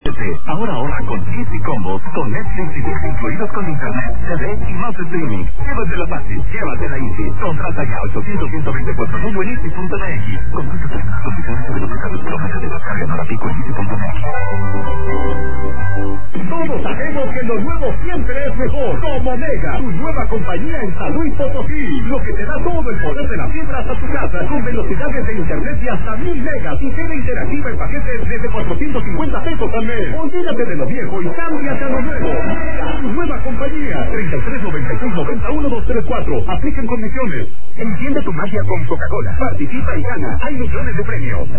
Ahora ahorra con Easy Combo, con Netflix y Disney incluidos con internet, TV y más streaming. Llévatela fácil, llévatela Easy. Contrata ya 800-124 en Easy.mx. Consulta términos, condiciones y velocidades kilómetros de descarga para pico en Easy.mx. Todos sabemos que lo nuevo siempre es mejor. Como Mega, tu nueva compañía en San Luis Potosí. Lo que te da todo el poder de la fibra hasta tu casa, con velocidades de internet de hasta 1000 megas y tele interactiva en paquetes desde 450 pesos al mes. Olvídate de lo viejo y cámbiate a lo nuevo. Mega, tu nueva compañía. 3396-91234. Aplican condiciones. Enciende tu magia con Coca-Cola. Participa y gana. Hay millones de premios.